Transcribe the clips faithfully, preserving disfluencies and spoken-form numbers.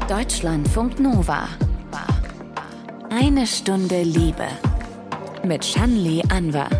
Deutschlandfunk Nova. Eine Stunde Liebe. Mit Shanli Anwar.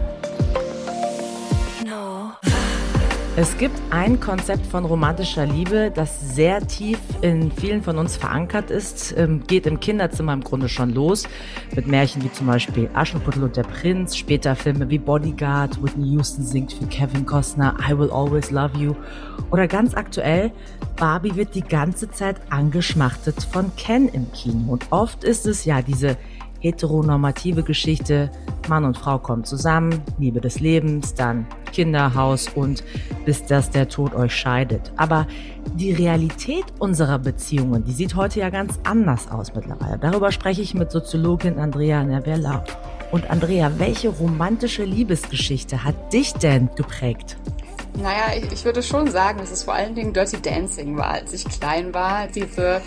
Es gibt ein Konzept von romantischer Liebe, das sehr tief in vielen von uns verankert ist, ähm, geht im Kinderzimmer im Grunde schon los, mit Märchen wie zum Beispiel Aschenputtel und der Prinz, später Filme wie Bodyguard, Whitney Houston singt für Kevin Costner I Will Always Love You oder ganz aktuell, Barbie wird die ganze Zeit angeschmachtet von Ken im Kino und oft ist es ja diese heteronormative Geschichte, Mann und Frau kommen zusammen, Liebe des Lebens, dann Kinderhaus und bis dass der Tod euch scheidet. Aber die Realität unserer Beziehungen, die sieht heute ja ganz anders aus mittlerweile. Darüber spreche ich mit Soziologin Andrea Nervella. Und Andrea, welche romantische Liebesgeschichte hat dich denn geprägt? Naja, ich, ich würde schon sagen, dass es vor allen Dingen Dirty Dancing war, als ich klein war. Diese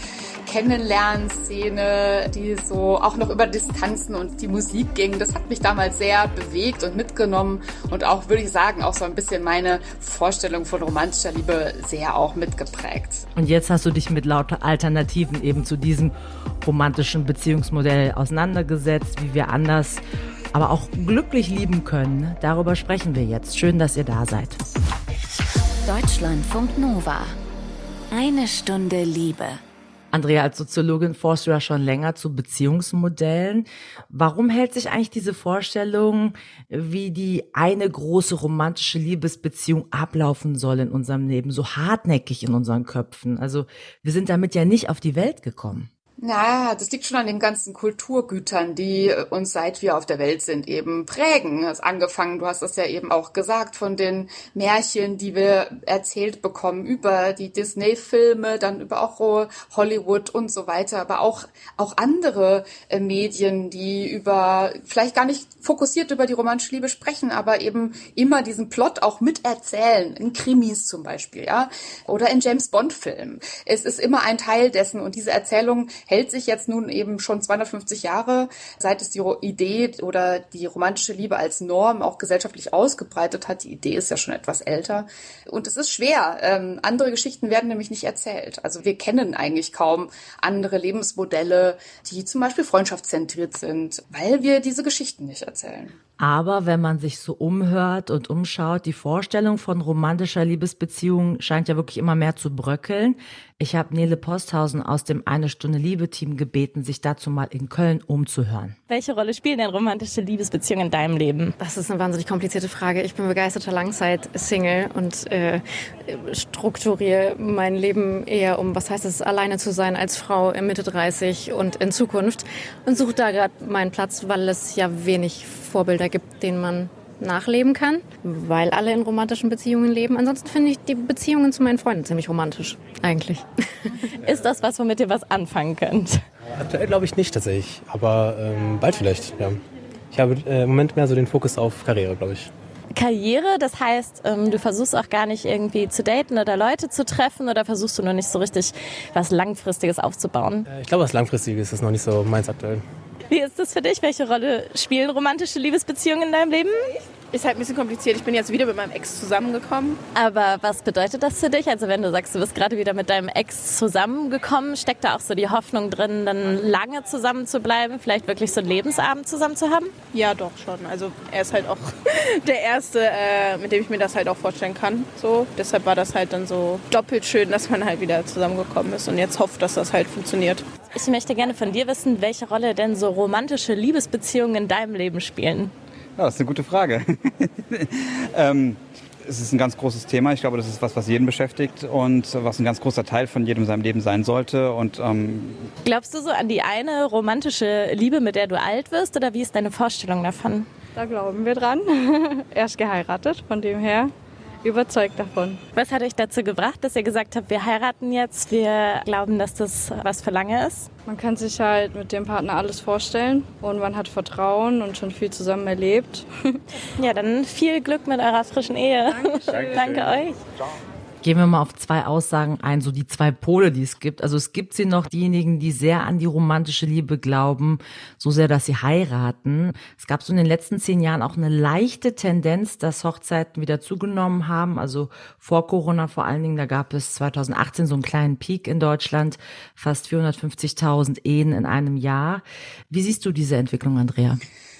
Kennenlernszene, die so auch noch über Distanzen und die Musik ging, das hat mich damals sehr bewegt und mitgenommen und auch, würde ich sagen, auch so ein bisschen meine Vorstellung von romantischer Liebe sehr auch mitgeprägt. Und jetzt hast du dich mit lauter Alternativen eben zu diesem romantischen Beziehungsmodell auseinandergesetzt, wie wir anders, aber auch glücklich lieben können. Darüber sprechen wir jetzt. Schön, dass ihr da seid. Deutschlandfunk Nova. Eine Stunde Liebe. Andrea, als Soziologin forschst du ja schon länger zu Beziehungsmodellen. Warum hält sich eigentlich diese Vorstellung, wie die eine große romantische Liebesbeziehung ablaufen soll in unserem Leben, so hartnäckig in unseren Köpfen? Also wir sind damit ja nicht auf die Welt gekommen. Ja, das liegt schon an den ganzen Kulturgütern, die uns, seit wir auf der Welt sind, eben prägen. Das angefangen, du hast das ja eben auch gesagt, von den Märchen, die wir erzählt bekommen über die Disney-Filme, dann über auch Hollywood und so weiter, aber auch auch andere äh, Medien, die über vielleicht gar nicht fokussiert über die romantische Liebe sprechen, aber eben immer diesen Plot auch miterzählen, in Krimis zum Beispiel, ja, oder in James-Bond-Filmen. Es ist immer ein Teil dessen und diese Erzählung hält sich jetzt nun eben schon zweihundertfünfzig Jahre, seit es die Idee oder die romantische Liebe als Norm auch gesellschaftlich ausgebreitet hat. Die Idee ist ja schon etwas älter. Und es ist schwer. Ähm, andere Geschichten werden nämlich nicht erzählt. Also wir kennen eigentlich kaum andere Lebensmodelle, die zum Beispiel freundschaftszentriert sind, weil wir diese Geschichten nicht erzählen. Aber wenn man sich so umhört und umschaut, die Vorstellung von romantischer Liebesbeziehung scheint ja wirklich immer mehr zu bröckeln. Ich habe Nele Posthausen aus dem Eine Stunde Liebe-Team gebeten, sich dazu mal in Köln umzuhören. Welche Rolle spielen denn romantische Liebesbeziehungen in deinem Leben? Das ist eine wahnsinnig komplizierte Frage. Ich bin begeisterter Langzeit-Single und äh, strukturiere mein Leben eher um, was heißt es, alleine zu sein als Frau in Mitte dreißig und in Zukunft und suche da gerade meinen Platz, weil es ja wenig Vorbilder gibt, denen man nachleben kann, weil alle in romantischen Beziehungen leben. Ansonsten finde ich die Beziehungen zu meinen Freunden ziemlich romantisch, eigentlich. Ist das was, womit ihr was anfangen könnt? Aktuell glaube ich nicht tatsächlich, aber ähm, bald vielleicht, ja. Ich habe äh, im Moment mehr so den Fokus auf Karriere, glaube ich. Karriere, das heißt, ähm, du versuchst auch gar nicht irgendwie zu daten oder Leute zu treffen oder versuchst du nur nicht so richtig was Langfristiges aufzubauen? Äh, ich glaube, was Langfristiges ist noch nicht so meins aktuell. Wie ist das für dich? Welche Rolle spielen romantische Liebesbeziehungen in deinem Leben? Ist halt ein bisschen kompliziert. Ich bin jetzt wieder mit meinem Ex zusammengekommen. Aber was bedeutet das für dich? Also wenn du sagst, du bist gerade wieder mit deinem Ex zusammengekommen, steckt da auch so die Hoffnung drin, dann lange zusammen zu bleiben, vielleicht wirklich so einen Lebensabend zusammen zu haben? Ja, doch schon. Also er ist halt auch der Erste, äh, mit dem ich mir das halt auch vorstellen kann. So, deshalb war das halt dann so doppelt schön, dass man halt wieder zusammengekommen ist und jetzt hofft, dass das halt funktioniert. Ich möchte gerne von dir wissen, welche Rolle denn so romantische Liebesbeziehungen in deinem Leben spielen. Ja, das ist eine gute Frage. ähm, es ist ein ganz großes Thema. Ich glaube, das ist was, was jeden beschäftigt und was ein ganz großer Teil von jedem in seinem Leben sein sollte. Und, ähm glaubst du so an die eine romantische Liebe, mit der du alt wirst, oder wie ist deine Vorstellung davon? Da glauben wir dran. Er ist geheiratet, von dem her überzeugt davon. Was hat euch dazu gebracht, dass ihr gesagt habt, wir heiraten jetzt, wir glauben, dass das was für lange ist? Man kann sich halt mit dem Partner alles vorstellen und man hat Vertrauen und schon viel zusammen erlebt. Ja, dann viel Glück mit eurer frischen Ehe. Dankeschön. Danke euch. Gehen wir mal auf zwei Aussagen ein, so die zwei Pole, die es gibt. Also es gibt sie noch, diejenigen, die sehr an die romantische Liebe glauben, so sehr, dass sie heiraten. Es gab so in den letzten zehn Jahren auch eine leichte Tendenz, dass Hochzeiten wieder zugenommen haben. Also vor Corona vor allen Dingen, da gab es zwanzig achtzehn so einen kleinen Peak in Deutschland, fast vierhundertfünfzigtausend Ehen in einem Jahr. Wie siehst du diese Entwicklung, Andrea?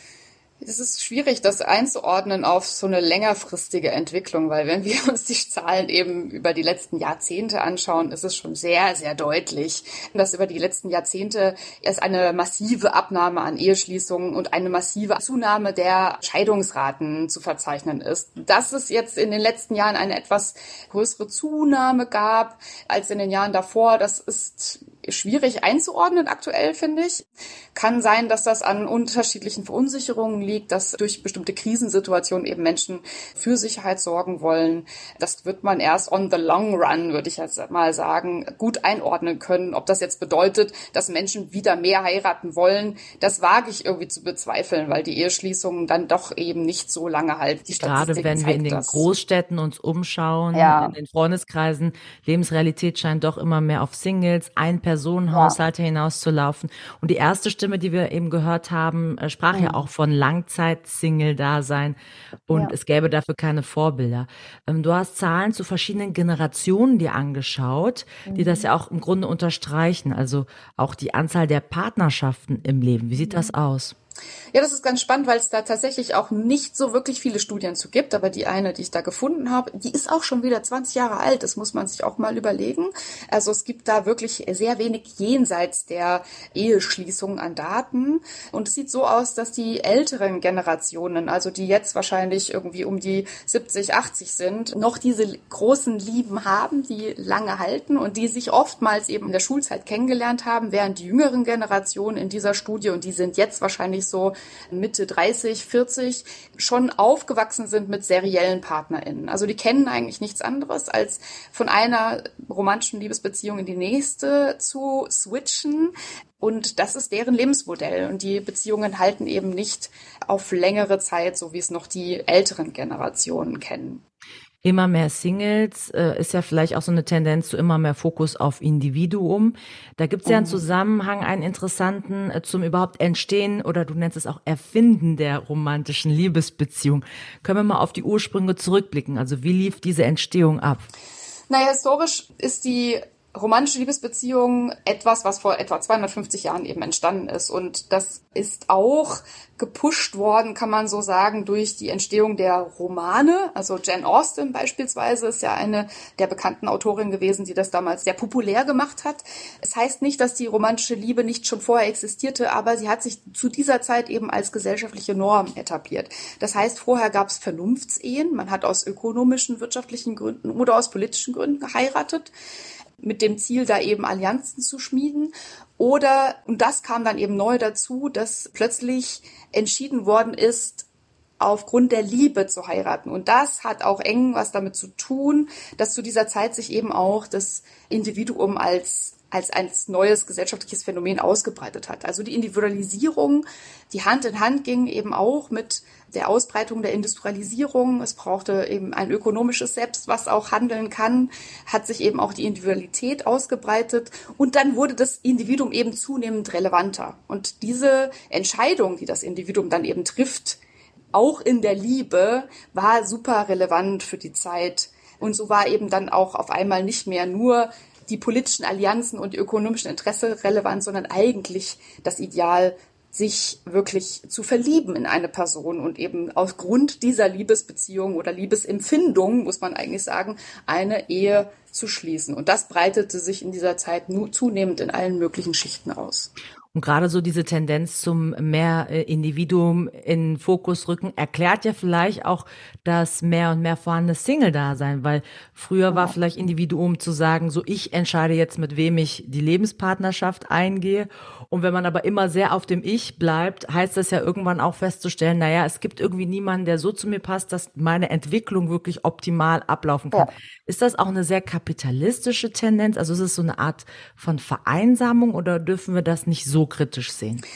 Es ist schwierig, das einzuordnen auf so eine längerfristige Entwicklung, weil wenn wir uns die Zahlen eben über die letzten Jahrzehnte anschauen, ist es schon sehr, sehr deutlich, dass über die letzten Jahrzehnte erst eine massive Abnahme an Eheschließungen und eine massive Zunahme der Scheidungsraten zu verzeichnen ist. Dass es jetzt in den letzten Jahren eine etwas größere Zunahme gab als in den Jahren davor, das ist schwierig einzuordnen aktuell, finde ich. Kann sein, dass das an unterschiedlichen Verunsicherungen liegt, dass durch bestimmte Krisensituationen eben Menschen für Sicherheit sorgen wollen. Das wird man erst on the long run, würde ich jetzt mal sagen, gut einordnen können. Ob das jetzt bedeutet, dass Menschen wieder mehr heiraten wollen, das wage ich irgendwie zu bezweifeln, weil die Eheschließungen dann doch eben nicht so lange halten. Die Gerade wenn wir in den das. Großstädten uns umschauen, ja. in den Freundeskreisen, Lebensrealität scheint doch immer mehr auf Singles, Ein-Personen-Haushalte ja. hinauszulaufen. Und die erste Stimme, die wir eben gehört haben, sprach mhm. ja auch von Langzeit-Single-Dasein und ja. es gäbe dafür keine Vorbilder. Du hast Zahlen zu verschiedenen Generationen dir angeschaut, mhm. die das ja auch im Grunde unterstreichen, also auch die Anzahl der Partnerschaften im Leben. Wie sieht mhm. das aus? Ja, das ist ganz spannend, weil es da tatsächlich auch nicht so wirklich viele Studien zu gibt. Aber die eine, die ich da gefunden habe, die ist auch schon wieder zwanzig Jahre alt. Das muss man sich auch mal überlegen. Also es gibt da wirklich sehr wenig jenseits der Eheschließung an Daten. Und es sieht so aus, dass die älteren Generationen, also die jetzt wahrscheinlich irgendwie um die siebzig, achtzig sind, noch diese großen Lieben haben, die lange halten und die sich oftmals eben in der Schulzeit kennengelernt haben, während die jüngeren Generationen in dieser Studie, und die sind jetzt wahrscheinlich so Mitte dreißig, vierzig, schon aufgewachsen sind mit seriellen PartnerInnen. Also die kennen eigentlich nichts anderes, als von einer romantischen Liebesbeziehung in die nächste zu switchen. Und das ist deren Lebensmodell. Und die Beziehungen halten eben nicht auf längere Zeit, so wie es noch die älteren Generationen kennen. Immer mehr Singles äh, ist ja vielleicht auch so eine Tendenz zu immer mehr Fokus auf Individuum. Da gibt es ja einen Zusammenhang, einen interessanten äh, zum überhaupt Entstehen oder du nennst es auch Erfinden der romantischen Liebesbeziehung. Können wir mal auf die Ursprünge zurückblicken? Also wie lief diese Entstehung ab? Naja, historisch ist die romantische Liebesbeziehung etwas, was vor etwa zweihundertfünfzig Jahren eben entstanden ist. Und das ist auch gepusht worden, kann man so sagen, durch die Entstehung der Romane. Also Jane Austen beispielsweise ist ja eine der bekannten Autorinnen gewesen, die das damals sehr populär gemacht hat. Es heißt nicht, dass die romantische Liebe nicht schon vorher existierte, aber sie hat sich zu dieser Zeit eben als gesellschaftliche Norm etabliert. Das heißt, vorher gab es Vernunftsehen. Man hat aus ökonomischen, wirtschaftlichen Gründen oder aus politischen Gründen geheiratet, mit dem Ziel, da eben Allianzen zu schmieden. Oder, und das kam dann eben neu dazu, dass plötzlich entschieden worden ist, aufgrund der Liebe zu heiraten. Und das hat auch eng was damit zu tun, dass zu dieser Zeit sich eben auch das Individuum als als ein neues gesellschaftliches Phänomen ausgebreitet hat. Also die Individualisierung, die Hand in Hand ging eben auch mit der Ausbreitung der Industrialisierung. Es brauchte eben ein ökonomisches Selbst, was auch handeln kann, hat sich eben auch die Individualität ausgebreitet. Und dann wurde das Individuum eben zunehmend relevanter. Und diese Entscheidung, die das Individuum dann eben trifft, auch in der Liebe, war super relevant für die Zeit. Und so war eben dann auch auf einmal nicht mehr nur die politischen Allianzen und die ökonomischen Interesse relevant, sondern eigentlich das Ideal, sich wirklich zu verlieben in eine Person und eben aufgrund dieser Liebesbeziehung oder Liebesempfindung, muss man eigentlich sagen, eine Ehe zu schließen. Und das breitete sich in dieser Zeit nur zunehmend in allen möglichen Schichten aus. Und gerade so diese Tendenz zum mehr Individuum in Fokus rücken erklärt ja vielleicht auch das mehr und mehr vorhandene Single-Dasein, weil früher war vielleicht Individuum zu sagen, so ich entscheide jetzt, mit wem ich die Lebenspartnerschaft eingehe. Und wenn man aber immer sehr auf dem Ich bleibt, heißt das ja irgendwann auch festzustellen, naja, es gibt irgendwie niemanden, der so zu mir passt, dass meine Entwicklung wirklich optimal ablaufen kann. Ja. Ist das auch eine sehr kapitalistische Tendenz? Also ist es so eine Art von Vereinsamung oder dürfen wir das nicht so kritisch sehen?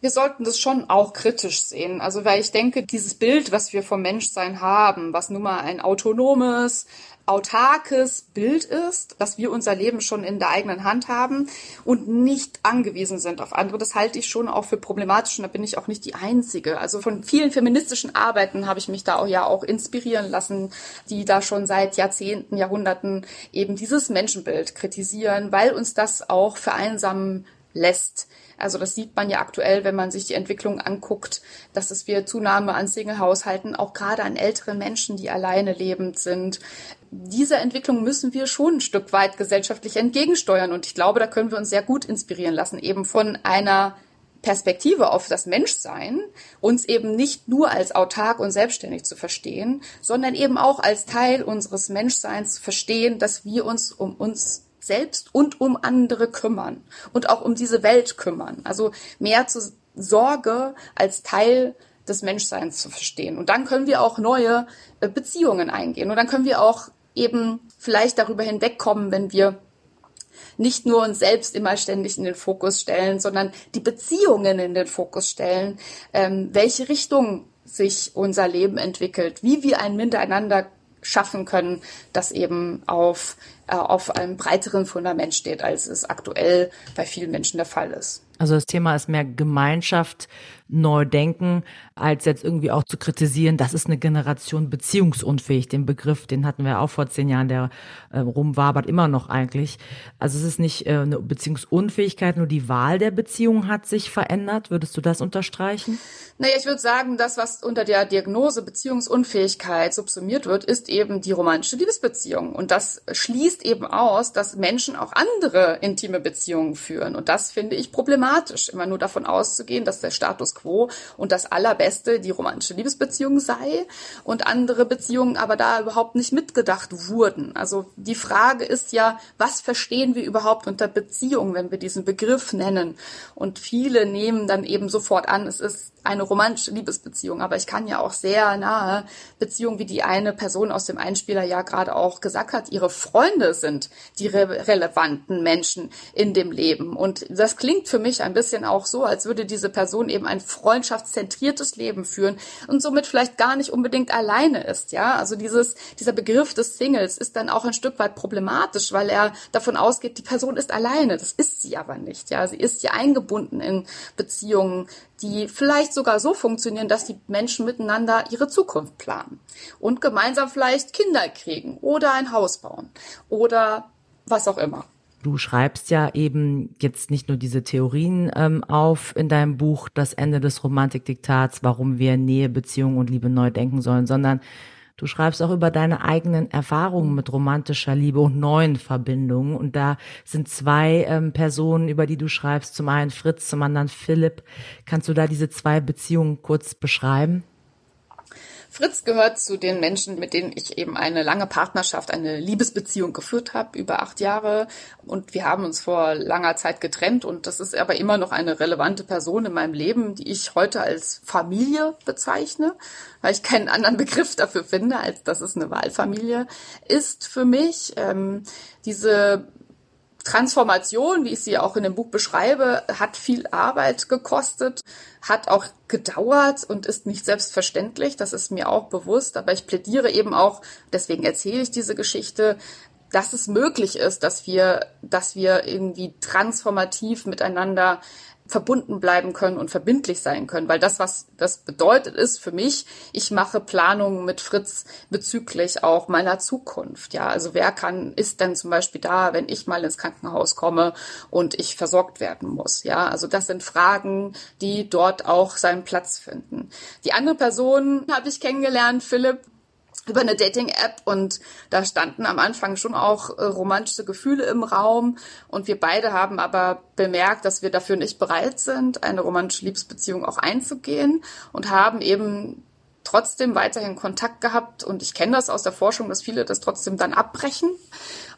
Wir sollten das schon auch kritisch sehen. Also weil ich denke, dieses Bild, was wir vom Menschsein haben, was nun mal ein autonomes, autarkes Bild ist, dass wir unser Leben schon in der eigenen Hand haben und nicht angewiesen sind auf andere, das halte ich schon auch für problematisch und da bin ich auch nicht die Einzige. Also von vielen feministischen Arbeiten habe ich mich da auch ja auch inspirieren lassen, die da schon seit Jahrzehnten, Jahrhunderten eben dieses Menschenbild kritisieren, weil uns das auch vereinsamen lässt. Also das sieht man ja aktuell, wenn man sich die Entwicklung anguckt, dass es wir Zunahme an Single-Haushalten, auch gerade an älteren Menschen, die alleine lebend sind. Dieser Entwicklung müssen wir schon ein Stück weit gesellschaftlich entgegensteuern. Und ich glaube, da können wir uns sehr gut inspirieren lassen, eben von einer Perspektive auf das Menschsein, uns eben nicht nur als autark und selbstständig zu verstehen, sondern eben auch als Teil unseres Menschseins zu verstehen, dass wir uns um uns selbst und um andere kümmern und auch um diese Welt kümmern. Also mehr zur Sorge als Teil des Menschseins zu verstehen. Und dann können wir auch neue Beziehungen eingehen. Und dann können wir auch eben vielleicht darüber hinwegkommen, wenn wir nicht nur uns selbst immer ständig in den Fokus stellen, sondern die Beziehungen in den Fokus stellen, ähm, welche Richtung sich unser Leben entwickelt, wie wir ein Miteinander schaffen können, das eben auf, äh, auf einem breiteren Fundament steht, als es aktuell bei vielen Menschen der Fall ist. Also das Thema ist mehr Gemeinschaft, neu denken, als jetzt irgendwie auch zu kritisieren, das ist eine Generation beziehungsunfähig. Den Begriff, den hatten wir auch vor zehn Jahren, der äh, rumwabert immer noch eigentlich. Also es ist nicht äh, eine Beziehungsunfähigkeit, nur die Wahl der Beziehung hat sich verändert. Würdest du das unterstreichen? Naja, ich würde sagen, das, was unter der Diagnose Beziehungsunfähigkeit subsumiert wird, ist eben die romantische Liebesbeziehung. Und das schließt eben aus, dass Menschen auch andere intime Beziehungen führen. Und das finde ich problematisch, immer nur davon auszugehen, dass der Status quo und das Allerbeste die romantische Liebesbeziehung sei und andere Beziehungen aber da überhaupt nicht mitgedacht wurden. Also die Frage ist ja, was verstehen wir überhaupt unter Beziehung, wenn wir diesen Begriff nennen? Und viele nehmen dann eben sofort an, es ist eine romantische Liebesbeziehung, aber ich kann ja auch sehr nahe Beziehungen, wie die eine Person aus dem Einspieler ja gerade auch gesagt hat, ihre Freunde sind die re- relevanten Menschen in dem Leben. Und das klingt für mich ein bisschen auch so, als würde diese Person eben ein freundschaftszentriertes Leben führen und somit vielleicht gar nicht unbedingt alleine ist, ja. Also dieses, dieser Begriff des Singles ist dann auch ein Stück weit problematisch, weil er davon ausgeht, die Person ist alleine. Das ist sie aber nicht, ja. Sie ist ja eingebunden in Beziehungen, die vielleicht sogar so funktionieren, dass die Menschen miteinander ihre Zukunft planen und gemeinsam vielleicht Kinder kriegen oder ein Haus bauen oder was auch immer. Du schreibst ja eben jetzt nicht nur diese Theorien ähm, auf in deinem Buch Das Ende des Romantikdiktats, warum wir Nähe, Beziehung und Liebe neu denken sollen, sondern du schreibst auch über deine eigenen Erfahrungen mit romantischer Liebe und neuen Verbindungen. Und da sind zwei ähm, Personen, über die du schreibst. Zum einen Fritz, zum anderen Philipp. Kannst du da diese zwei Beziehungen kurz beschreiben? Fritz gehört zu den Menschen, mit denen ich eben eine lange Partnerschaft, eine Liebesbeziehung geführt habe, über acht Jahre. Und wir haben uns vor langer Zeit getrennt. Und das ist aber immer noch eine relevante Person in meinem Leben, die ich heute als Familie bezeichne, weil ich keinen anderen Begriff dafür finde, als dass es eine Wahlfamilie ist für mich. Ähm, diese Transformation, wie ich sie auch in dem Buch beschreibe, hat viel Arbeit gekostet, hat auch gedauert und ist nicht selbstverständlich. Das ist mir auch bewusst. Aber ich plädiere eben auch, deswegen erzähle ich diese Geschichte, dass es möglich ist, dass wir, dass wir irgendwie transformativ miteinander verbunden bleiben können und verbindlich sein können. Weil das, was das bedeutet, ist für mich, ich mache Planungen mit Fritz bezüglich auch meiner Zukunft. Ja, also wer kann, ist denn zum Beispiel da, wenn ich mal ins Krankenhaus komme und ich versorgt werden muss? Ja, also das sind Fragen, die dort auch seinen Platz finden. Die andere Person habe ich kennengelernt, Philipp, über eine Dating-App und da standen am Anfang schon auch äh, romantische Gefühle im Raum und wir beide haben aber bemerkt, dass wir dafür nicht bereit sind, eine romantische Liebesbeziehung auch einzugehen und haben eben trotzdem weiterhin Kontakt gehabt und ich kenne das aus der Forschung, dass viele das trotzdem dann abbrechen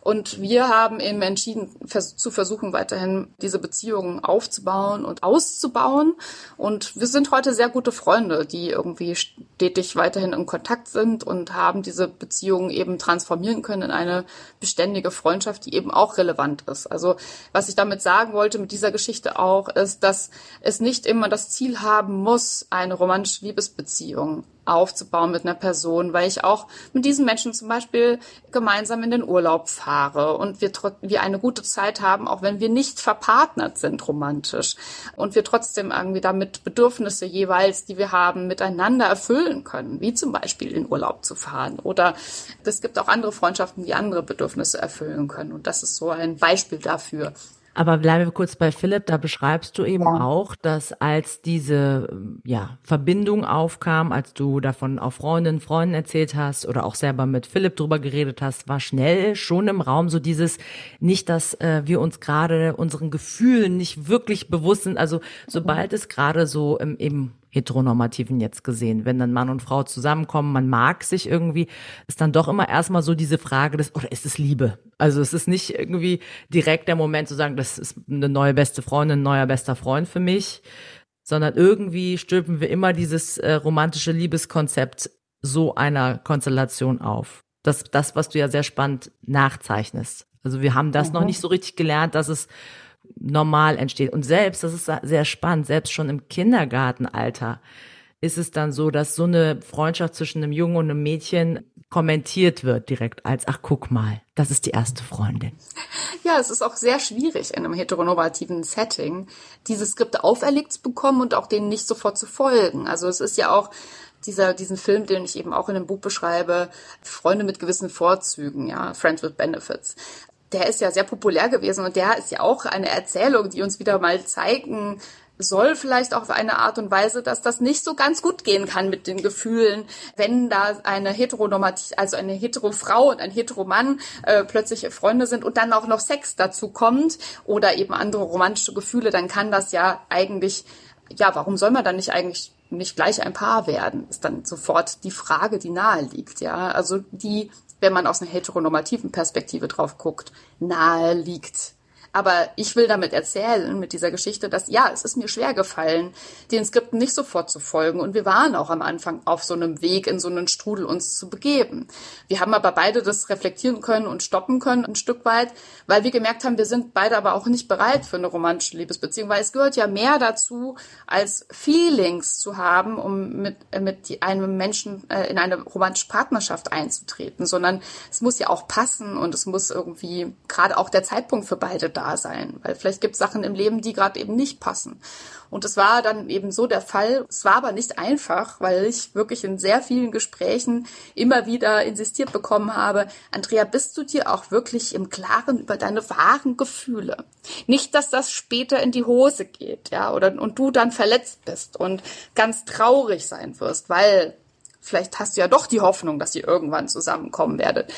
Und wir haben eben entschieden, vers- zu versuchen, weiterhin diese Beziehungen aufzubauen und auszubauen. Und wir sind heute sehr gute Freunde, die irgendwie stetig weiterhin in Kontakt sind und haben diese Beziehungen eben transformieren können in eine beständige Freundschaft, die eben auch relevant ist. Also was ich damit sagen wollte mit dieser Geschichte auch, ist, dass es nicht immer das Ziel haben muss, eine romantische Liebesbeziehung aufzubauen mit einer Person, weil ich auch mit diesen Menschen zum Beispiel gemeinsam in den Urlaub fahre und wir, tr- wir eine gute Zeit haben, auch wenn wir nicht verpartnert sind romantisch und wir trotzdem irgendwie damit Bedürfnisse jeweils, die wir haben, miteinander erfüllen können, wie zum Beispiel in Urlaub zu fahren oder es gibt auch andere Freundschaften, die andere Bedürfnisse erfüllen können und das ist so ein Beispiel dafür. Aber bleiben wir kurz bei Philipp, da beschreibst du eben ja. auch, dass als diese ja, Verbindung aufkam, als du davon auch Freundinnen, Freunden erzählt hast oder auch selber mit Philipp drüber geredet hast, war schnell schon im Raum so dieses, nicht, dass äh, wir uns gerade unseren Gefühlen nicht wirklich bewusst sind, also sobald es gerade so im eben Heteronormativen jetzt gesehen, wenn dann Mann und Frau zusammenkommen, man mag sich irgendwie, ist dann doch immer erstmal so diese Frage des, oder ist es Liebe? Also es ist nicht irgendwie direkt der Moment zu sagen, das ist eine neue beste Freundin, ein neuer bester Freund für mich, sondern irgendwie stülpen wir immer dieses äh, romantische Liebeskonzept so einer Konstellation auf. Das, das, was du ja sehr spannend nachzeichnest. Also wir haben das mhm. noch nicht so richtig gelernt, dass es normal entsteht. Und selbst, das ist sehr spannend, selbst schon im Kindergartenalter ist es dann so, dass so eine Freundschaft zwischen einem Jungen und einem Mädchen kommentiert wird direkt als, ach guck mal, das ist die erste Freundin. Ja, es ist auch sehr schwierig in einem heteronormativen Setting, diese Skripte auferlegt zu bekommen und auch denen nicht sofort zu folgen. Also es ist ja auch dieser, diesen Film, den ich eben auch in dem Buch beschreibe, Freunde mit gewissen Vorzügen, ja, Friends with Benefits. Der ist ja sehr populär gewesen und der ist ja auch eine Erzählung, die uns wieder mal zeigen soll, vielleicht auch auf eine Art und Weise, dass das nicht so ganz gut gehen kann mit den Gefühlen, wenn da eine heteronormativ, also eine Hetero-Frau und ein Hetero-Mann äh, plötzlich Freunde sind und dann auch noch Sex dazu kommt oder eben andere romantische Gefühle, dann kann das ja eigentlich, ja, warum soll man dann nicht eigentlich nicht gleich ein Paar werden? Ist dann sofort die Frage, die nahe liegt, ja, also die, wenn man aus einer heteronormativen Perspektive drauf guckt, nahe liegt. Aber ich will damit erzählen, mit dieser Geschichte, dass, ja, es ist mir schwer gefallen, den Skripten nicht sofort zu folgen. Und wir waren auch am Anfang auf so einem Weg, in so einen Strudel uns zu begeben. Wir haben aber beide das reflektieren können und stoppen können, ein Stück weit, weil wir gemerkt haben, wir sind beide aber auch nicht bereit für eine romantische Liebesbeziehung, weil es gehört ja mehr dazu, als Feelings zu haben, um mit, mit einem Menschen äh, in eine romantische Partnerschaft einzutreten, sondern es muss ja auch passen und es muss irgendwie gerade auch der Zeitpunkt für beide da sein, weil vielleicht gibt es Sachen im Leben, die gerade eben nicht passen. Und es war dann eben so der Fall. Es war aber nicht einfach, weil ich wirklich in sehr vielen Gesprächen immer wieder insistiert bekommen habe, Andrea, bist du dir auch wirklich im Klaren über deine wahren Gefühle? Nicht, dass das später in die Hose geht, ja, oder und du dann verletzt bist und ganz traurig sein wirst, weil vielleicht hast du ja doch die Hoffnung, dass ihr irgendwann zusammenkommen werdet.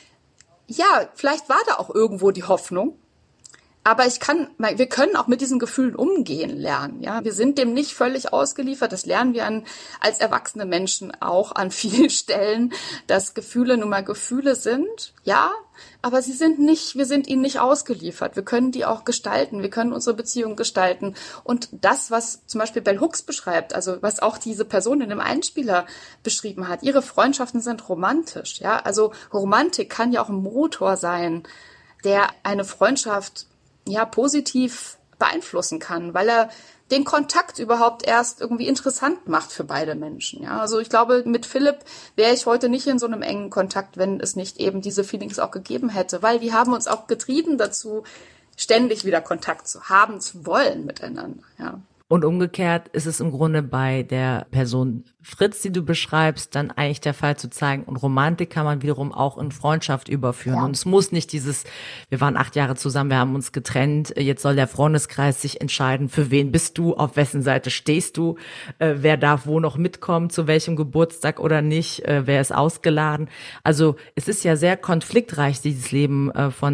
Ja, vielleicht war da auch irgendwo die Hoffnung. Aber ich kann, wir können auch mit diesen Gefühlen umgehen lernen, ja. Wir sind dem nicht völlig ausgeliefert. Das lernen wir an, als erwachsene Menschen auch an vielen Stellen, dass Gefühle nun mal Gefühle sind, ja. Aber sie sind nicht, wir sind ihnen nicht ausgeliefert. Wir können die auch gestalten. Wir können unsere Beziehung gestalten. Und das, was zum Beispiel Bell Hooks beschreibt, also was auch diese Person in dem Einspieler beschrieben hat, ihre Freundschaften sind romantisch, ja. Also Romantik kann ja auch ein Motor sein, der eine Freundschaft ja positiv beeinflussen kann, weil er den Kontakt überhaupt erst irgendwie interessant macht für beide Menschen. Ja, also ich glaube, mit Philipp wäre ich heute nicht in so einem engen Kontakt, wenn es nicht eben diese Feelings auch gegeben hätte, weil wir haben uns auch getrieben dazu, ständig wieder Kontakt zu haben, zu wollen miteinander. Ja. Und umgekehrt ist es im Grunde bei der Person Fritz, die du beschreibst, dann eigentlich der Fall zu zeigen. Und Romantik kann man wiederum auch in Freundschaft überführen. Ja. Und es muss nicht dieses, wir waren acht Jahre zusammen, wir haben uns getrennt, jetzt soll der Freundeskreis sich entscheiden, für wen bist du, auf wessen Seite stehst du, äh, wer darf wo noch mitkommen, zu welchem Geburtstag oder nicht, äh, wer ist ausgeladen. Also es ist ja sehr konfliktreich, dieses Leben äh, von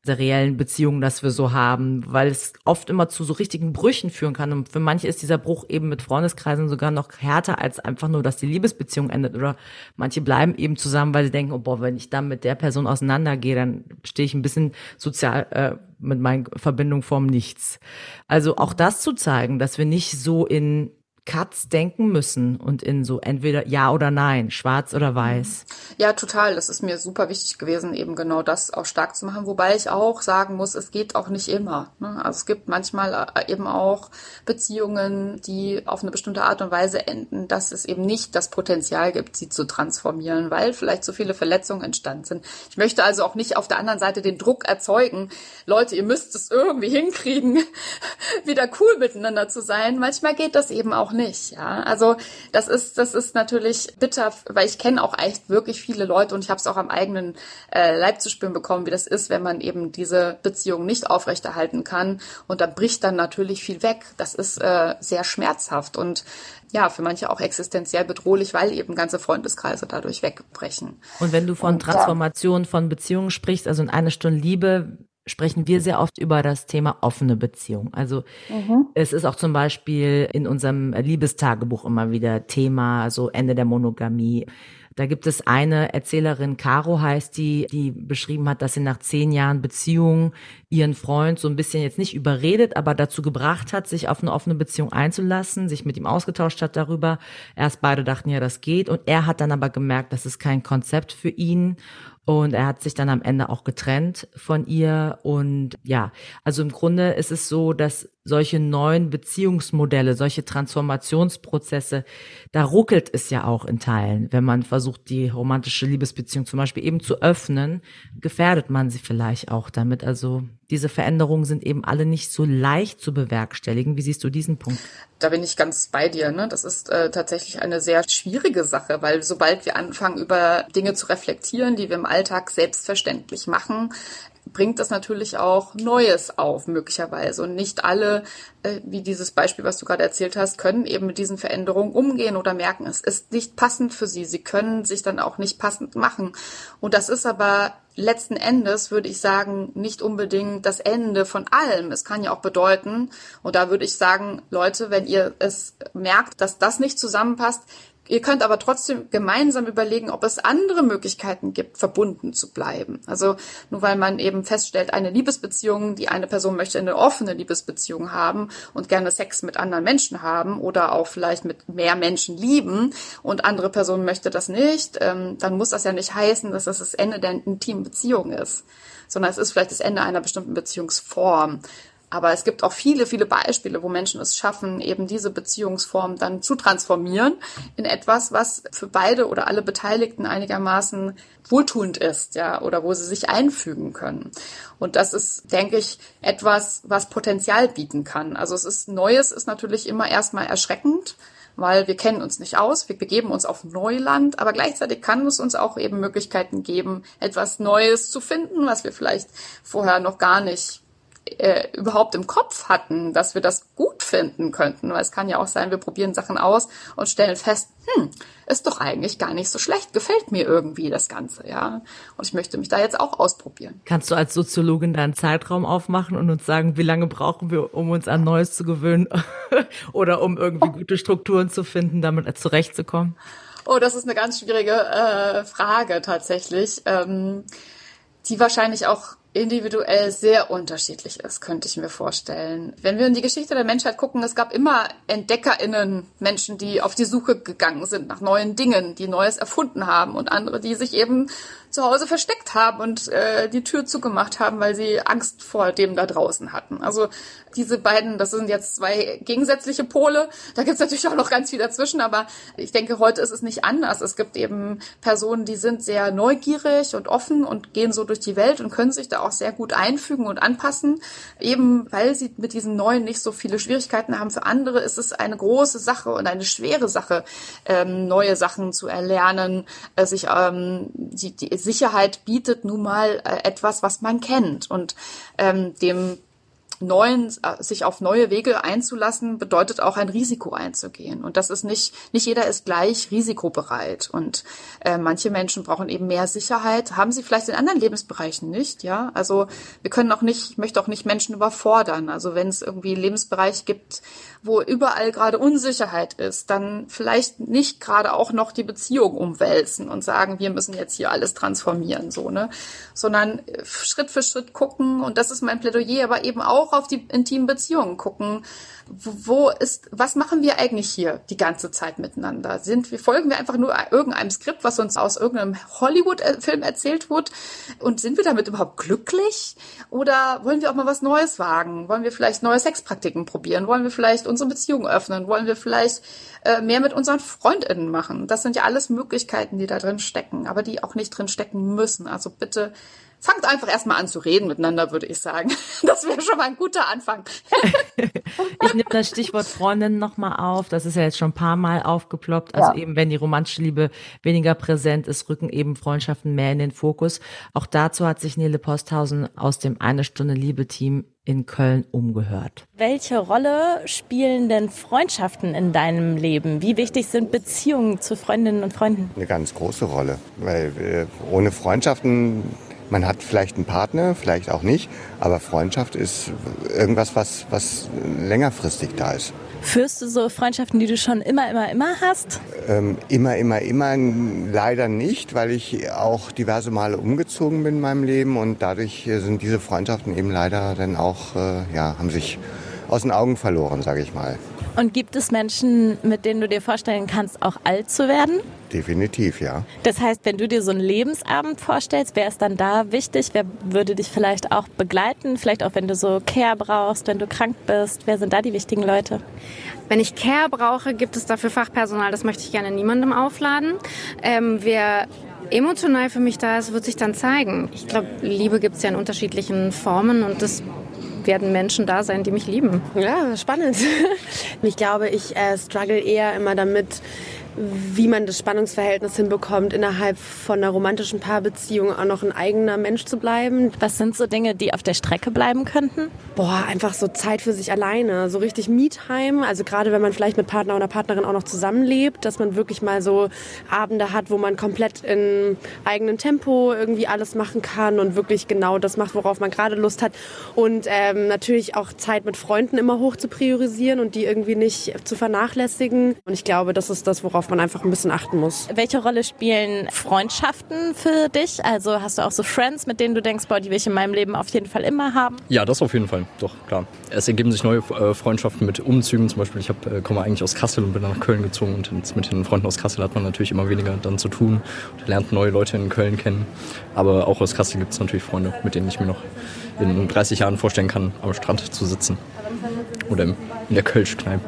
seriellen Beziehungen, das wir so haben, weil es oft immer zu so richtigen Brüchen führen kann. Und für manche ist dieser Bruch eben mit Freundeskreisen sogar noch härter als einfach nur, dass die Liebesbeziehung endet. Oder manche bleiben eben zusammen, weil sie denken, oh boah, wenn ich dann mit der Person auseinandergehe, dann stehe ich ein bisschen sozial äh, mit meinen Verbindungen vorm Nichts. Also auch das zu zeigen, dass wir nicht so in Cuts denken müssen und in so entweder ja oder nein, schwarz oder weiß. Ja, total. Das ist mir super wichtig gewesen, eben genau das auch stark zu machen. Wobei ich auch sagen muss, es geht auch nicht immer. Ne? Also es gibt manchmal eben auch Beziehungen, die auf eine bestimmte Art und Weise enden, dass es eben nicht das Potenzial gibt, sie zu transformieren, weil vielleicht so viele Verletzungen entstanden sind. Ich möchte also auch nicht auf der anderen Seite den Druck erzeugen, Leute, ihr müsst es irgendwie hinkriegen, wieder cool miteinander zu sein. Manchmal geht das eben auch nicht, ja. Also das ist das ist natürlich bitter, weil ich kenne auch echt wirklich viele Leute und ich habe es auch am eigenen äh, Leib zu spüren bekommen, wie das ist, wenn man eben diese Beziehung nicht aufrechterhalten kann und da bricht dann natürlich viel weg. Das ist äh, sehr schmerzhaft und ja, für manche auch existenziell bedrohlich, weil eben ganze Freundeskreise dadurch wegbrechen. Und wenn du von und, Transformation von Beziehungen sprichst, also in einer Stunde Liebe, sprechen wir sehr oft über das Thema offene Beziehung. Also mhm. es ist auch zum Beispiel in unserem Liebestagebuch immer wieder Thema, so Ende der Monogamie. Da gibt es eine Erzählerin, Caro heißt die, die beschrieben hat, dass sie nach zehn Jahren Beziehung ihren Freund so ein bisschen jetzt nicht überredet, aber dazu gebracht hat, sich auf eine offene Beziehung einzulassen, sich mit ihm ausgetauscht hat darüber. Erst beide dachten ja, das geht und er hat dann aber gemerkt, das ist kein Konzept für ihn. Und er hat sich dann am Ende auch getrennt von ihr. Und ja, also im Grunde ist es so, dass solche neuen Beziehungsmodelle, solche Transformationsprozesse, da ruckelt es ja auch in Teilen. Wenn man versucht, die romantische Liebesbeziehung zum Beispiel eben zu öffnen, gefährdet man sie vielleicht auch damit. Also diese Veränderungen sind eben alle nicht so leicht zu bewerkstelligen. Wie siehst du diesen Punkt? Da bin ich ganz bei dir, ne? Das ist äh, tatsächlich eine sehr schwierige Sache, weil sobald wir anfangen, über Dinge zu reflektieren, die wir im Alltag selbstverständlich machen, bringt das natürlich auch Neues auf, möglicherweise. Und nicht alle, äh, wie dieses Beispiel, was du gerade erzählt hast, können eben mit diesen Veränderungen umgehen oder merken, es ist nicht passend für sie. Sie können sich dann auch nicht passend machen. Und das ist aber letzten Endes, würde ich sagen, nicht unbedingt das Ende von allem. Es kann ja auch bedeuten, und da würde ich sagen, Leute, wenn ihr es merkt, dass das nicht zusammenpasst, ihr könnt aber trotzdem gemeinsam überlegen, ob es andere Möglichkeiten gibt, verbunden zu bleiben. Also nur weil man eben feststellt, eine Liebesbeziehung, die eine Person möchte eine offene Liebesbeziehung haben und gerne Sex mit anderen Menschen haben oder auch vielleicht mit mehr Menschen lieben und andere Person möchte das nicht, ähm, dann muss das ja nicht heißen, dass das das Ende der intimen Beziehung ist, sondern es ist vielleicht das Ende einer bestimmten Beziehungsform. Aber es gibt auch viele, viele Beispiele, wo Menschen es schaffen, eben diese Beziehungsform dann zu transformieren in etwas, was für beide oder alle Beteiligten einigermaßen wohltuend ist, ja, oder wo sie sich einfügen können. Und das ist, denke ich, etwas, was Potenzial bieten kann. Also es ist Neues, ist natürlich immer erstmal erschreckend, weil wir kennen uns nicht aus, wir begeben uns auf Neuland, aber gleichzeitig kann es uns auch eben Möglichkeiten geben, etwas Neues zu finden, was wir vielleicht vorher noch gar nicht Äh, überhaupt im Kopf hatten, dass wir das gut finden könnten. Weil es kann ja auch sein, wir probieren Sachen aus und stellen fest, hm, ist doch eigentlich gar nicht so schlecht, gefällt mir irgendwie das Ganze, ja. Und ich möchte mich da jetzt auch ausprobieren. Kannst du als Soziologin da einen Zeitraum aufmachen und uns sagen, wie lange brauchen wir, um uns an Neues zu gewöhnen oder um irgendwie gute Strukturen zu finden, damit zurechtzukommen? Oh, das ist eine ganz schwierige äh, Frage tatsächlich, ähm, die wahrscheinlich auch individuell sehr unterschiedlich ist, könnte ich mir vorstellen. Wenn wir in die Geschichte der Menschheit gucken, es gab immer EntdeckerInnen, Menschen, die auf die Suche gegangen sind nach neuen Dingen, die Neues erfunden haben und andere, die sich eben zu Hause versteckt haben und äh, die Tür zugemacht haben, weil sie Angst vor dem da draußen hatten. Also diese beiden, das sind jetzt zwei gegensätzliche Pole. Da gibt's natürlich auch noch ganz viel dazwischen, aber ich denke, heute ist es nicht anders. Es gibt eben Personen, die sind sehr neugierig und offen und gehen so durch die Welt und können sich da auch sehr gut einfügen und anpassen, eben weil sie mit diesen Neuen nicht so viele Schwierigkeiten haben. Für andere ist es eine große Sache und eine schwere Sache, ähm, neue Sachen zu erlernen, äh, sich ähm, die, die Sicherheit bietet nun mal äh, etwas, was man kennt und ähm, dem neuen, sich auf neue Wege einzulassen, bedeutet auch ein Risiko einzugehen. Und das ist nicht, nicht jeder ist gleich risikobereit. Und äh, manche Menschen brauchen eben mehr Sicherheit, haben sie vielleicht in anderen Lebensbereichen nicht, ja. Also wir können auch nicht, ich möchte auch nicht Menschen überfordern. Also wenn es irgendwie einen Lebensbereich gibt, wo überall gerade Unsicherheit ist, dann vielleicht nicht gerade auch noch die Beziehung umwälzen und sagen, wir müssen jetzt hier alles transformieren, so, ne, sondern Schritt für Schritt gucken, und das ist mein Plädoyer, aber eben auch auf die intimen Beziehungen gucken. Wo ist, was machen wir eigentlich hier die ganze Zeit miteinander? Sind wir, folgen wir einfach nur irgendeinem Skript, was uns aus irgendeinem Hollywood-Film erzählt wird? Und sind wir damit überhaupt glücklich? Oder wollen wir auch mal was Neues wagen? Wollen wir vielleicht neue Sexpraktiken probieren? Wollen wir vielleicht unsere Beziehung öffnen? Wollen wir vielleicht äh, mehr mit unseren FreundInnen machen? Das sind ja alles Möglichkeiten, die da drin stecken, aber die auch nicht drin stecken müssen. Also bitte fangt einfach erstmal an zu reden miteinander, würde ich sagen. Das wäre schon mal ein guter Anfang. Ich nehme das Stichwort Freundin nochmal auf. Das ist ja jetzt schon ein paar Mal aufgeploppt. Also ja. Eben, wenn die romantische Liebe weniger präsent ist, rücken eben Freundschaften mehr in den Fokus. Auch dazu hat sich Nele Posthausen aus dem Eine Stunde Liebe-Team in Köln umgehört. Welche Rolle spielen denn Freundschaften in deinem Leben? Wie wichtig sind Beziehungen zu Freundinnen und Freunden? Eine ganz große Rolle, weil äh, ohne Freundschaften, man hat vielleicht einen Partner, vielleicht auch nicht, aber Freundschaft ist irgendwas, was, was längerfristig da ist. Führst du so Freundschaften, die du schon immer, immer, immer hast? Ähm, immer, immer, immer leider nicht, weil ich auch diverse Male umgezogen bin in meinem Leben und dadurch sind diese Freundschaften eben leider dann auch, äh, ja, haben sich aus den Augen verloren, sage ich mal. Und gibt es Menschen, mit denen du dir vorstellen kannst, auch alt zu werden? Definitiv, ja. Das heißt, wenn du dir so einen Lebensabend vorstellst, wer ist dann da wichtig? Wer würde dich vielleicht auch begleiten? Vielleicht auch, wenn du so Care brauchst, wenn du krank bist. Wer sind da die wichtigen Leute? Wenn ich Care brauche, gibt es dafür Fachpersonal. Das möchte ich gerne niemandem aufladen. Ähm, wer emotional für mich da ist, wird sich dann zeigen. Ich glaube, Liebe gibt es ja in unterschiedlichen Formen und das werden Menschen da sein, die mich lieben. Ja, spannend. Ich glaube, ich äh, struggle eher immer damit, wie man das Spannungsverhältnis hinbekommt, innerhalb von einer romantischen Paarbeziehung auch noch ein eigener Mensch zu bleiben. Was sind so Dinge, die auf der Strecke bleiben könnten? Boah, einfach so Zeit für sich alleine, so richtig Me-Time. Also gerade wenn man vielleicht mit Partner oder Partnerin auch noch zusammenlebt, dass man wirklich mal so Abende hat, wo man komplett in eigenem Tempo irgendwie alles machen kann und wirklich genau das macht, worauf man gerade Lust hat. Und ähm, natürlich auch Zeit mit Freunden immer hoch zu priorisieren und die irgendwie nicht zu vernachlässigen. Und ich glaube, das ist das, worauf man einfach ein bisschen achten muss. Welche Rolle spielen Freundschaften für dich? Also hast du auch so Friends, mit denen du denkst, boah, die will ich in meinem Leben auf jeden Fall immer haben? Ja, das auf jeden Fall, doch, klar. Es ergeben sich neue äh, Freundschaften mit Umzügen. Zum Beispiel, ich hab, äh, komme eigentlich aus Kassel und bin dann nach Köln gezogen. Und jetzt mit den Freunden aus Kassel hat man natürlich immer weniger dann zu tun und lernt neue Leute in Köln kennen. Aber auch aus Kassel gibt es natürlich Freunde, mit denen ich mir noch in dreißig Jahren vorstellen kann, am Strand zu sitzen. Oder in der Kölsch-Kneipe.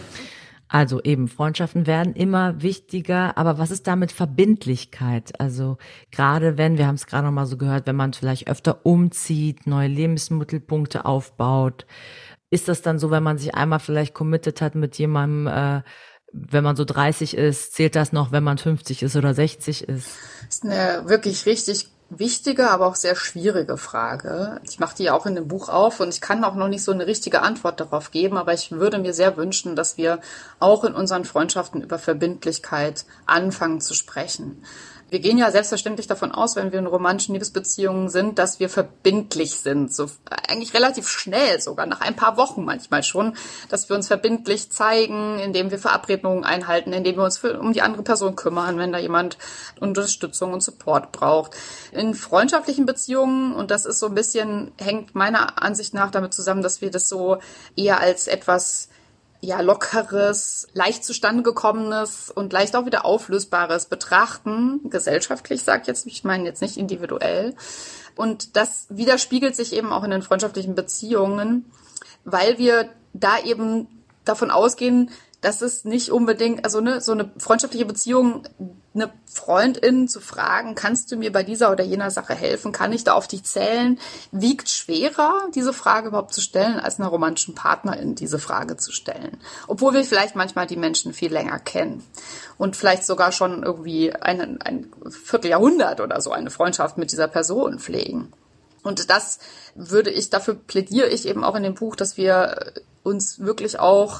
Also eben, Freundschaften werden immer wichtiger, aber was ist da mit Verbindlichkeit? Also gerade wenn, wir haben es gerade noch mal so gehört, wenn man vielleicht öfter umzieht, neue Lebensmittelpunkte aufbaut, ist das dann so, wenn man sich einmal vielleicht committed hat mit jemandem, äh, wenn man so dreißig ist, zählt das noch, wenn man fünfzig ist oder sechzig ist? Das ist eine wirklich richtig wichtige, aber auch sehr schwierige Frage. Ich mache die ja auch in dem Buch auf und ich kann auch noch nicht so eine richtige Antwort darauf geben, aber ich würde mir sehr wünschen, dass wir auch in unseren Freundschaften über Verbindlichkeit anfangen zu sprechen. Wir gehen ja selbstverständlich davon aus, wenn wir in romantischen Liebesbeziehungen sind, dass wir verbindlich sind. So eigentlich relativ schnell sogar, nach ein paar Wochen manchmal schon, dass wir uns verbindlich zeigen, indem wir Verabredungen einhalten, indem wir uns für, um die andere Person kümmern, wenn da jemand Unterstützung und Support braucht. In freundschaftlichen Beziehungen, und das ist so ein bisschen, hängt meiner Ansicht nach damit zusammen, dass wir das so eher als etwas ja, lockeres, leicht zustande gekommenes und leicht auch wieder auflösbares betrachten, gesellschaftlich, sag ich jetzt, ich meine jetzt nicht individuell. Und das widerspiegelt sich eben auch in den freundschaftlichen Beziehungen, weil wir da eben davon ausgehen, dass es nicht unbedingt, also ne, so eine freundschaftliche Beziehung, eine Freundin zu fragen, kannst du mir bei dieser oder jener Sache helfen, kann ich da auf dich zählen, wiegt schwerer, diese Frage überhaupt zu stellen, als einer romantischen Partnerin diese Frage zu stellen. Obwohl wir vielleicht manchmal die Menschen viel länger kennen und vielleicht sogar schon irgendwie ein, ein Vierteljahrhundert oder so eine Freundschaft mit dieser Person pflegen. Und das würde ich, dafür plädiere ich eben auch in dem Buch, dass wir uns wirklich auch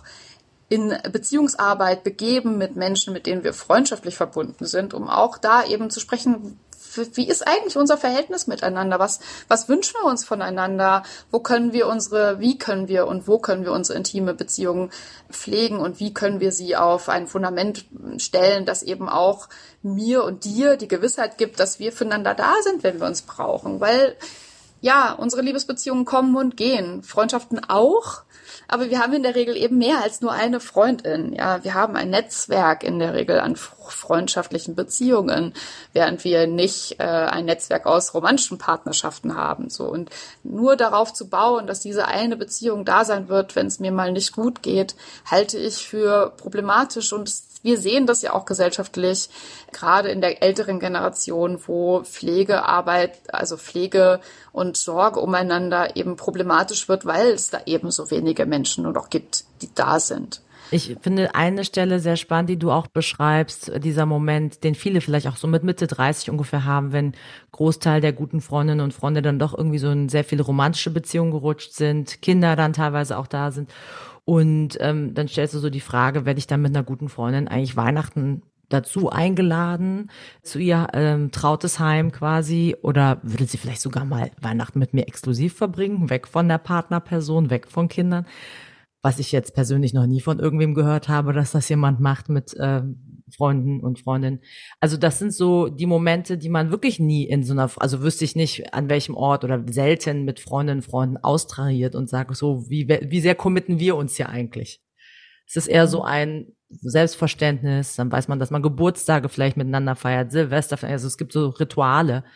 in Beziehungsarbeit begeben mit Menschen, mit denen wir freundschaftlich verbunden sind, um auch da eben zu sprechen, wie ist eigentlich unser Verhältnis miteinander? Was, was wünschen wir uns voneinander? Wo können wir unsere, wie können wir und wo können wir unsere intime Beziehungen pflegen und wie können wir sie auf ein Fundament stellen, das eben auch mir und dir die Gewissheit gibt, dass wir füreinander da sind, wenn wir uns brauchen? Weil, ja, unsere Liebesbeziehungen kommen und gehen, Freundschaften auch. Aber wir haben in der Regel eben mehr als nur eine Freundin. Ja, wir haben ein Netzwerk in der Regel an freundschaftlichen Beziehungen, während wir nicht äh, ein Netzwerk aus romantischen Partnerschaften haben. So, und nur darauf zu bauen, dass diese eine Beziehung da sein wird, wenn es mir mal nicht gut geht, halte ich für problematisch. Und wir sehen das ja auch gesellschaftlich, gerade in der älteren Generation, wo Pflegearbeit, also Pflege und Sorge umeinander eben problematisch wird, weil es da eben so wenige Menschen nur noch gibt, die da sind. Ich finde eine Stelle sehr spannend, die du auch beschreibst, dieser Moment, den viele vielleicht auch so mit Mitte dreißig ungefähr haben, wenn Großteil der guten Freundinnen und Freunde dann doch irgendwie so in sehr viele romantische Beziehungen gerutscht sind, Kinder dann teilweise auch da sind. Und ähm, dann stellst du so die Frage, werde ich dann mit einer guten Freundin eigentlich Weihnachten dazu eingeladen, zu ihr ähm, trautes Heim quasi, oder würde sie vielleicht sogar mal Weihnachten mit mir exklusiv verbringen, weg von der Partnerperson, weg von Kindern, was ich jetzt persönlich noch nie von irgendwem gehört habe, dass das jemand macht mit äh, Freunden und Freundinnen. Also das sind so die Momente, die man wirklich nie in so einer, also wüsste ich nicht, an welchem Ort oder selten mit Freundinnen und Freunden austrariert und sage so, wie, wie sehr committen wir uns hier eigentlich? Es ist eher so ein Selbstverständnis, dann weiß man, dass man Geburtstage vielleicht miteinander feiert, Silvester, also es gibt so Rituale,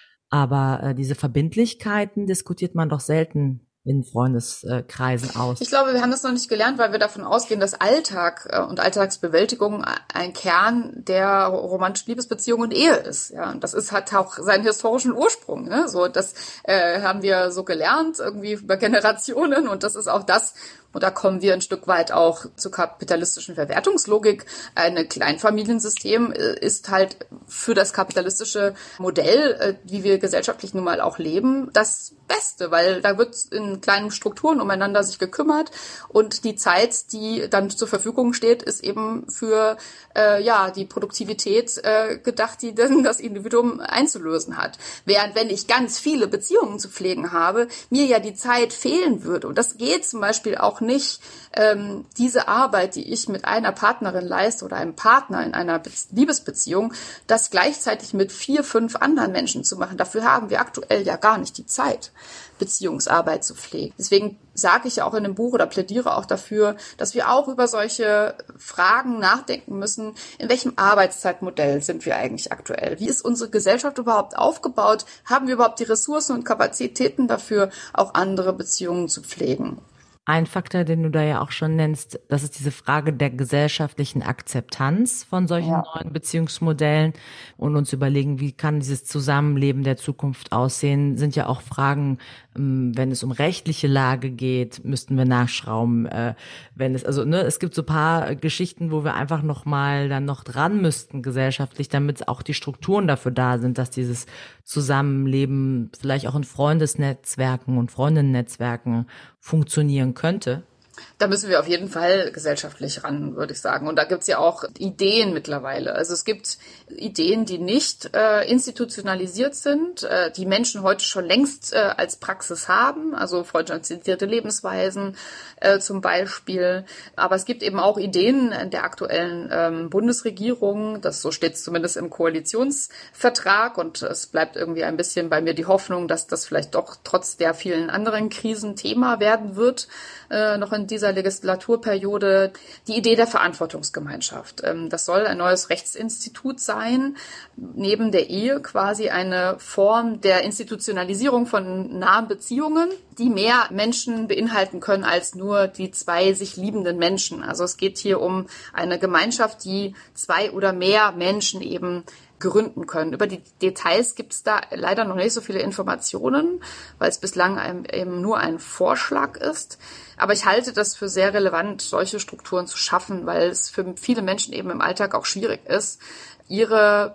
aber äh, diese Verbindlichkeiten diskutiert man doch selten in Freundeskreisen aus. Ich glaube, wir haben das noch nicht gelernt, weil wir davon ausgehen, dass Alltag und Alltagsbewältigung ein Kern der romantischen Liebesbeziehung und Ehe ist. Ja, und das ist, hat auch seinen historischen Ursprung. Ne? So, das äh, haben wir so gelernt, irgendwie über Generationen, und das ist auch das. Und da kommen wir ein Stück weit auch zur kapitalistischen Verwertungslogik. Ein Kleinfamiliensystem ist halt für das kapitalistische Modell, wie wir gesellschaftlich nun mal auch leben, das Beste, weil da wird in kleinen Strukturen umeinander sich gekümmert und die Zeit, die dann zur Verfügung steht, ist eben für äh, ja die Produktivität äh, gedacht, die dann das Individuum einzulösen hat. Während wenn ich ganz viele Beziehungen zu pflegen habe, mir ja die Zeit fehlen würde. Und das geht zum Beispiel auch nicht, ähm, diese Arbeit, die ich mit einer Partnerin leiste oder einem Partner in einer Be- Liebesbeziehung, das gleichzeitig mit vier, fünf anderen Menschen zu machen. Dafür haben wir aktuell ja gar nicht die Zeit, Beziehungsarbeit zu pflegen. Deswegen sage ich ja auch in dem Buch oder plädiere auch dafür, dass wir auch über solche Fragen nachdenken müssen. In welchem Arbeitszeitmodell sind wir eigentlich aktuell? Wie ist unsere Gesellschaft überhaupt aufgebaut? Haben wir überhaupt die Ressourcen und Kapazitäten dafür, auch andere Beziehungen zu pflegen? Ein Faktor, den du da ja auch schon nennst, das ist diese Frage der gesellschaftlichen Akzeptanz von solchen ja. neuen Beziehungsmodellen und uns überlegen, wie kann dieses Zusammenleben der Zukunft aussehen, sind ja auch Fragen, wenn es um rechtliche Lage geht, müssten wir nachschrauben, wenn es, also ne, es gibt so ein paar Geschichten, wo wir einfach nochmal dann noch dran müssten gesellschaftlich, damit auch die Strukturen dafür da sind, dass dieses Zusammenleben vielleicht auch in Freundesnetzwerken und Freundinnennetzwerken funktionieren könnte. Da müssen wir auf jeden Fall gesellschaftlich ran, würde ich sagen. Und da gibt's ja auch Ideen mittlerweile. Also es gibt Ideen, die nicht äh, institutionalisiert sind, äh, die Menschen heute schon längst äh, als Praxis haben, also freundschaftszentrierte Lebensweisen äh, zum Beispiel. Aber es gibt eben auch Ideen der aktuellen ähm, Bundesregierung, das so steht zumindest im Koalitionsvertrag, und es bleibt irgendwie ein bisschen bei mir die Hoffnung, dass das vielleicht doch trotz der vielen anderen Krisen Thema werden wird, äh, noch in dieser Legislaturperiode, die Idee der Verantwortungsgemeinschaft. Das soll ein neues Rechtsinstitut sein, neben der Ehe quasi eine Form der Institutionalisierung von nahen Beziehungen, die mehr Menschen beinhalten können als nur die zwei sich liebenden Menschen. Also es geht hier um eine Gemeinschaft, die zwei oder mehr Menschen eben gründen können. Über die Details gibt es da leider noch nicht so viele Informationen, weil es bislang eben nur ein Vorschlag ist. Aber ich halte das für sehr relevant, solche Strukturen zu schaffen, weil es für viele Menschen eben im Alltag auch schwierig ist, ihre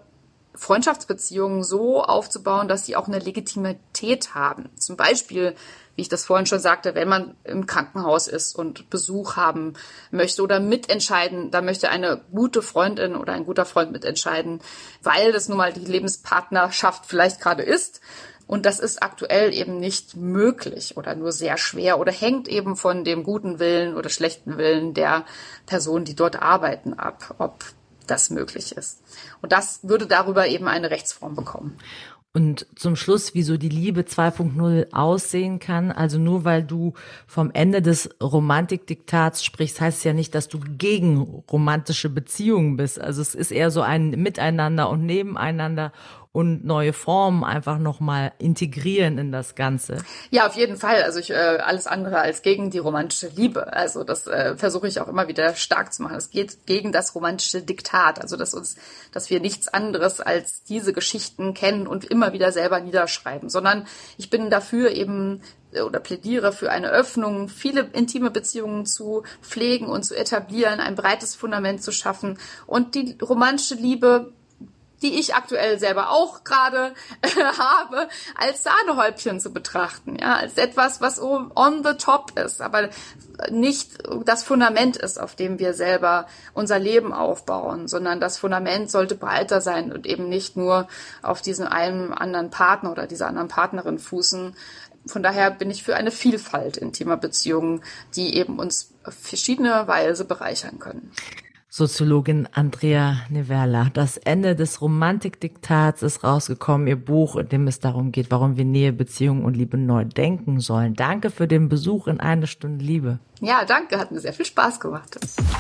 Freundschaftsbeziehungen so aufzubauen, dass sie auch eine Legitimität haben. Zum Beispiel, wie ich das vorhin schon sagte, wenn man im Krankenhaus ist und Besuch haben möchte oder mitentscheiden, da möchte eine gute Freundin oder ein guter Freund mitentscheiden, weil das nun mal die Lebenspartnerschaft vielleicht gerade ist. Und das ist aktuell eben nicht möglich oder nur sehr schwer oder hängt eben von dem guten Willen oder schlechten Willen der Personen, die dort arbeiten, ab, ob das möglich ist. Und das würde darüber eben eine Rechtsform bekommen. Und zum Schluss, wieso die Liebe zwei Punkt null aussehen kann. Also nur weil du vom Ende des Romantikdiktats sprichst, heißt es ja nicht, dass du gegen romantische Beziehungen bist. Also es ist eher so ein Miteinander und Nebeneinander und neue Formen einfach nochmal integrieren in das Ganze. Ja, auf jeden Fall. Also ich, äh, alles andere als gegen die romantische Liebe. Also das äh, versuche ich auch immer wieder stark zu machen. Es geht gegen das romantische Diktat. Also dass uns, dass wir nichts anderes als diese Geschichten kennen und immer wieder selber niederschreiben, sondern ich bin dafür eben oder plädiere für eine Öffnung, viele intime Beziehungen zu pflegen und zu etablieren, ein breites Fundament zu schaffen und die romantische Liebe, die ich aktuell selber auch gerade äh, habe, als Sahnehäubchen zu betrachten, ja, als etwas, was on the top ist, aber nicht das Fundament ist, auf dem wir selber unser Leben aufbauen, sondern das Fundament sollte breiter sein und eben nicht nur auf diesem einen anderen Partner oder dieser anderen Partnerin fußen. Von daher bin ich für eine Vielfalt intimer Beziehungen, die eben uns auf verschiedene Weise bereichern können. Soziologin Andrea Neverla. Das Ende des Romantikdiktats ist rausgekommen, ihr Buch, in dem es darum geht, warum wir Nähe, Beziehungen und Liebe neu denken sollen. Danke für den Besuch in Eine Stunde Liebe. Ja, danke, hat mir sehr viel Spaß gemacht.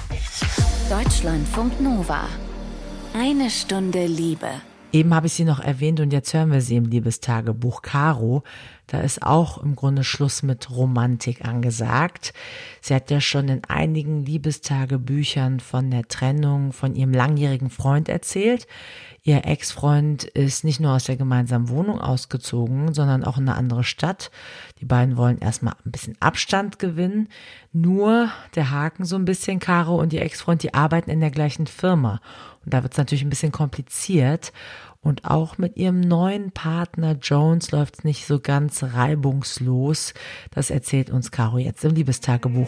Deutschlandfunk Nova. Eine Stunde Liebe. Eben habe ich sie noch erwähnt und jetzt hören wir sie im Liebestagebuch Caro. Da ist auch im Grunde Schluss mit Romantik angesagt. Sie hat ja schon in einigen Liebestagebüchern von der Trennung von ihrem langjährigen Freund erzählt. Ihr Ex-Freund ist nicht nur aus der gemeinsamen Wohnung ausgezogen, sondern auch in eine andere Stadt. Die beiden wollen erstmal ein bisschen Abstand gewinnen. Nur der Haken so ein bisschen, Caro und ihr Ex-Freund, die arbeiten in der gleichen Firma. Und da wird es natürlich ein bisschen kompliziert. Und auch mit ihrem neuen Partner Jones läuft es nicht so ganz reibungslos. Das erzählt uns Caro jetzt im Liebestagebuch.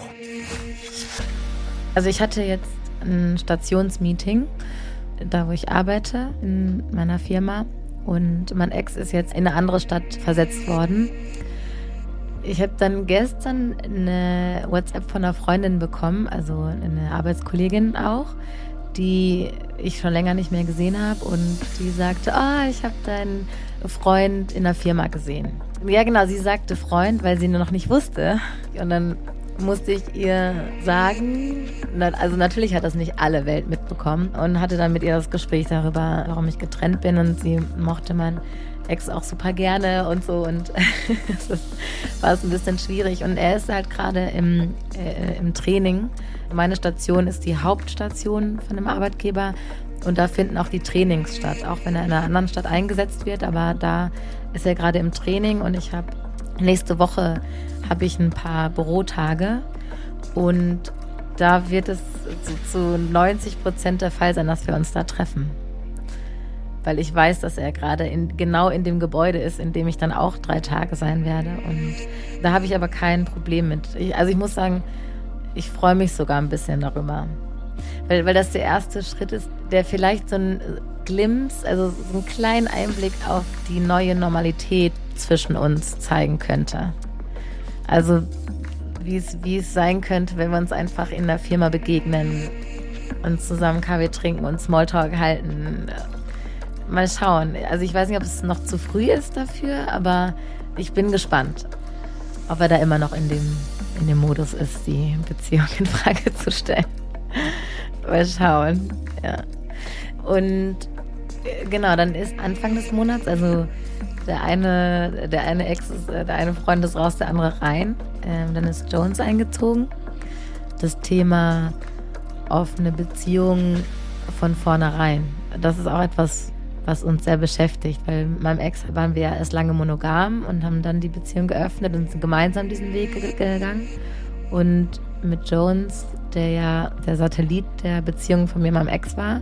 Also ich hatte jetzt ein Stationsmeeting, da wo ich arbeite, in meiner Firma. Und mein Ex ist jetzt in eine andere Stadt versetzt worden. Ich habe dann gestern eine WhatsApp von einer Freundin bekommen, also eine Arbeitskollegin auch, die ich schon länger nicht mehr gesehen habe und die sagte, ah, ich habe deinen Freund in der Firma gesehen. Ja genau, sie sagte Freund, weil sie nur noch nicht wusste. Und dann musste ich ihr sagen, also natürlich hat das nicht alle Welt mitbekommen und hatte dann mit ihr das Gespräch darüber, warum ich getrennt bin und sie mochte meinen Ex auch super gerne und so und das war es ein bisschen schwierig und er ist halt gerade im, äh, im Training. Meine Station ist die Hauptstation von dem Arbeitgeber und da finden auch die Trainings statt, auch wenn er in einer anderen Stadt eingesetzt wird, aber da ist er gerade im Training und ich habe nächste Woche habe ich ein paar Bürotage und da wird es zu, zu neunzig Prozent der Fall sein, dass wir uns da treffen. Weil ich weiß, dass er gerade in, genau in dem Gebäude ist, in dem ich dann auch drei Tage sein werde. Und da habe ich aber kein Problem mit. Ich, also ich muss sagen, ich freue mich sogar ein bisschen darüber. Weil, weil das der erste Schritt ist, der vielleicht so ein Glimpse, also so einen kleinen Einblick auf die neue Normalität zwischen uns zeigen könnte. Also wie es, wie es sein könnte, wenn wir uns einfach in der Firma begegnen und zusammen Kaffee trinken und Smalltalk halten. Mal schauen. Also ich weiß nicht, ob es noch zu früh ist dafür, aber ich bin gespannt, ob er da immer noch in dem, in dem Modus ist, die Beziehung in Frage zu stellen. Mal schauen. Ja. Und genau, dann ist Anfang des Monats, also der eine, der eine Ex ist, der eine Freund ist raus, der andere rein. Ähm, dann ist Jones eingezogen. Das Thema offene Beziehung von vornherein. Das ist auch etwas, was uns sehr beschäftigt, weil mit meinem Ex waren wir ja erst lange monogam und haben dann die Beziehung geöffnet und sind gemeinsam diesen Weg gegangen. Und mit Jones, der ja der Satellit der Beziehung von mir und meinem Ex war,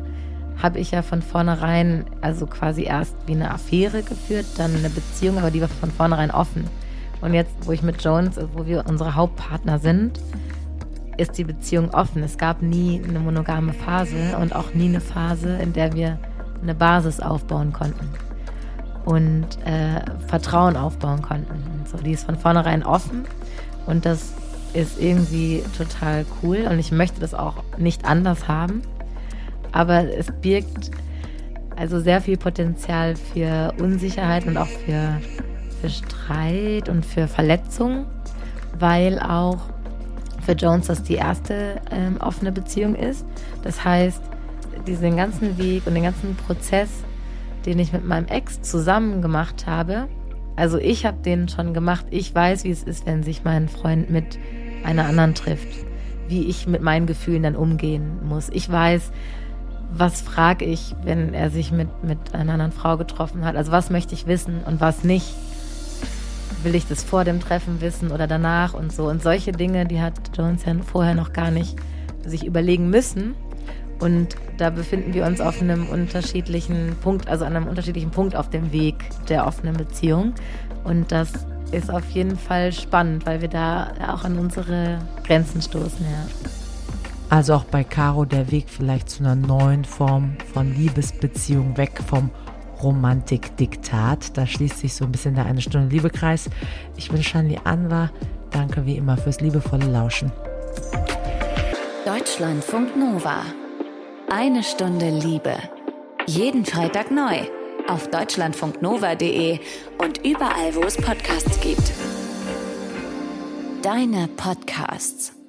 habe ich ja von vornherein, also quasi erst wie eine Affäre geführt, dann eine Beziehung, aber die war von vornherein offen. Und jetzt, wo ich mit Jones, wo wir unsere Hauptpartner sind, ist die Beziehung offen. Es gab nie eine monogame Phase und auch nie eine Phase, in der wir eine Basis aufbauen konnten und äh, Vertrauen aufbauen konnten. Und so, die ist von vornherein offen und das ist irgendwie total cool und ich möchte das auch nicht anders haben. Aber es birgt also sehr viel Potenzial für Unsicherheit und auch für, für Streit und für Verletzung, weil auch für Jones das die erste ähm, offene Beziehung ist. Das heißt, diesen ganzen Weg und den ganzen Prozess, den ich mit meinem Ex zusammen gemacht habe, also ich habe den schon gemacht, ich weiß, wie es ist, wenn sich mein Freund mit einer anderen trifft, wie ich mit meinen Gefühlen dann umgehen muss. Ich weiß, was frage ich, wenn er sich mit, mit einer anderen Frau getroffen hat, also was möchte ich wissen und was nicht. Will ich das vor dem Treffen wissen oder danach und so. Und solche Dinge, die hat Jones ja vorher noch gar nicht sich überlegen müssen. Und da befinden wir uns auf einem unterschiedlichen Punkt, also an einem unterschiedlichen Punkt auf dem Weg der offenen Beziehung. Und das ist auf jeden Fall spannend, weil wir da auch an unsere Grenzen stoßen, ja. Also auch bei Caro der Weg vielleicht zu einer neuen Form von Liebesbeziehung, weg vom Romantikdiktat. Da schließt sich so ein bisschen der eine Stunde Liebekreis. Ich bin Shanli Anwar. Danke wie immer fürs liebevolle Lauschen. Deutschlandfunk Nova. Eine Stunde Liebe. Jeden Freitag neu. Auf deutschlandfunknova punkt de und überall, wo es Podcasts gibt. Deine Podcasts.